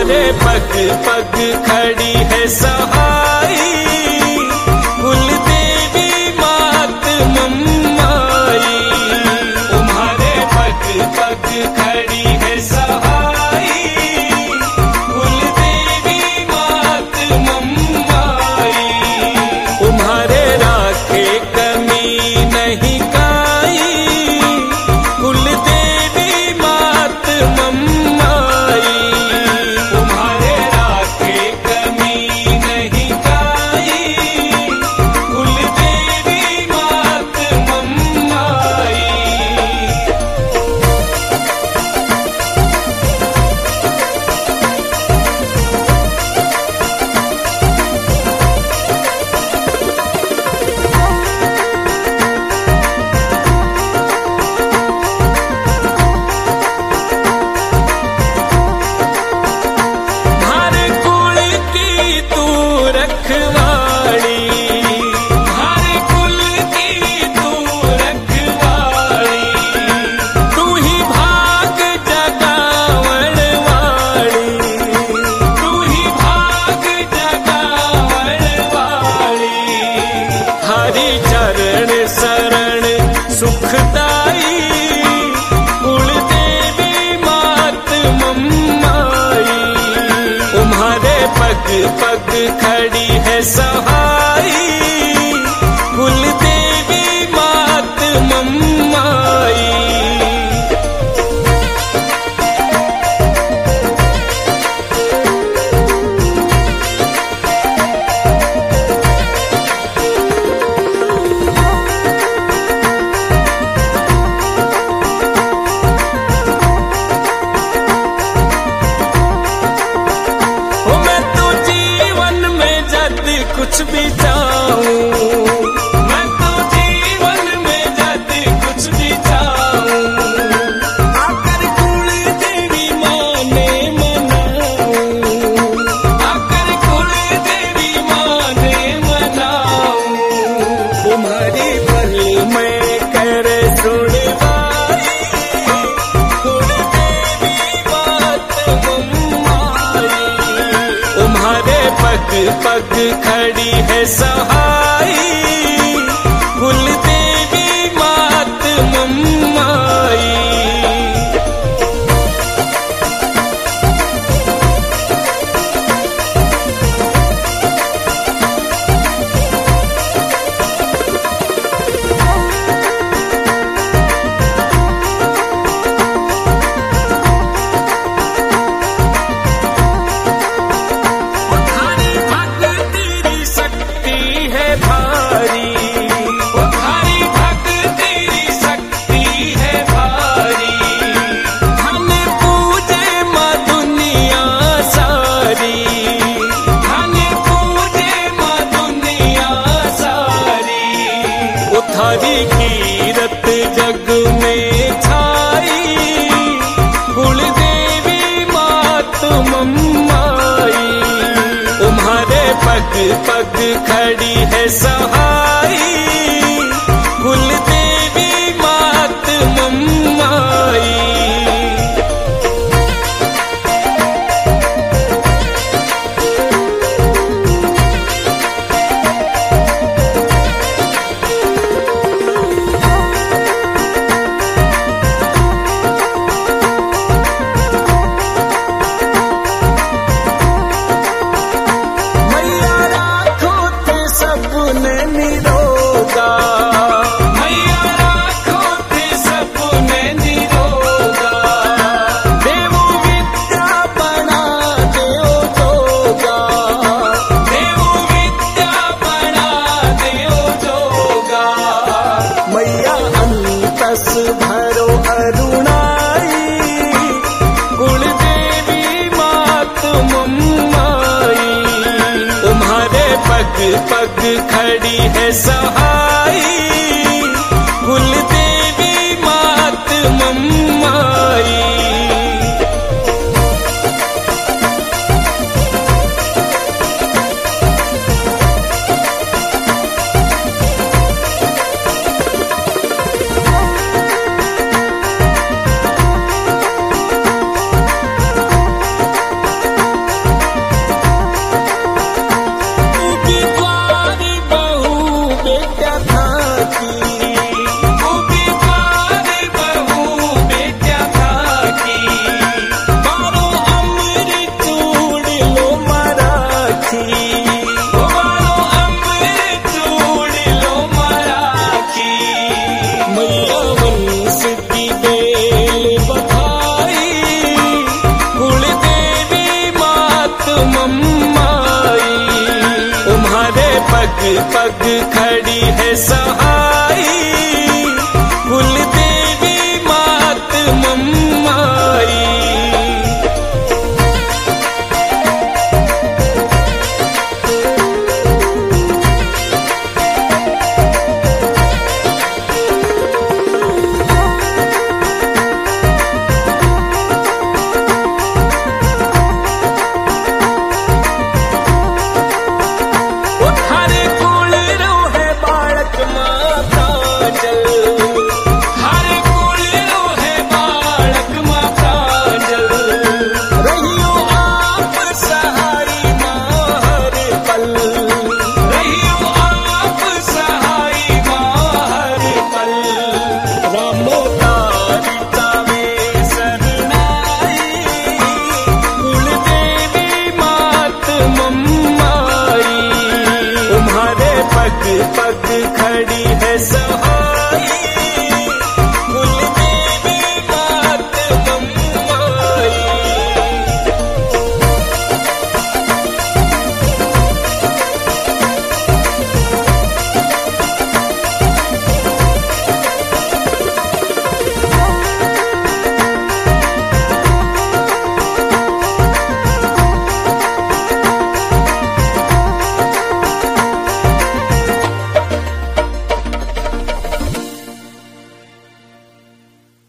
तुम्हारे पग पग खड़ी है सहाई, कुल देवी मात मम्माई। तुम्हारे पग पग खड़ी है सहाई, कुल देवी मात मम्माई। तुम्हारे राखे कमी नहीं काई, कुल देवी मात मम्माई। तुम्हारे राखे कमी नहीं काई, कुल देवी मात मम्माई। हर कुल की तू रखवाली, हर कुल की तू रखवाली। तू ही भाग जगावण वाली, तू ही भाग जगावण वाली। हरि चरण शरण सुखदाई, कुल देवी मात मम्माई। तुम्हारे पग पग खड़ी है सहाई, कुल देवी मात मम्माई। ओ मैं तो जीवन में जद कुछ भी चाहूं, मैं तो जीवन में जद कुछ भी चाहूं। आकर कुल देवी माने मनाऊं, आकर कुल देवी माने मनाऊं। तुम्हारी पल में कर सुनवाई, कुल देवी बात मम्माई। तुम्हारे पग पग खड़ी है सहाई, कुल देवी मात मम्माई। तुम्हारी भक्ति तेरी शक्ति है भारी, तुम्हारी भक्ति तेरी शक्ति है भारी। धन पूजे माँ दुनिया सारी, धन पूजे माँ दुनिया सारी। उथारी कीरत जग में छाई, कुल देवी मात मम्माई। तुम्हारे पग पग खड़ी है सहाई, कुल देवी मात मम्माई। मैया राखो थे सबने निरोगा, मैया राखो थे सबने निरोगा। देवो विद्या बना देओ जोगा, देवो विद्या बना देओ जोगा। मैया अंतस भरो अरुणाई, कुल देवी मात मम्माई। तुम्हारे पग पग खड़ी है सहाई, कुल देवी मात मम्माई। पग पग खड़ी है सहाई, कुल देवी मात मम्माई। पग पग खड़ी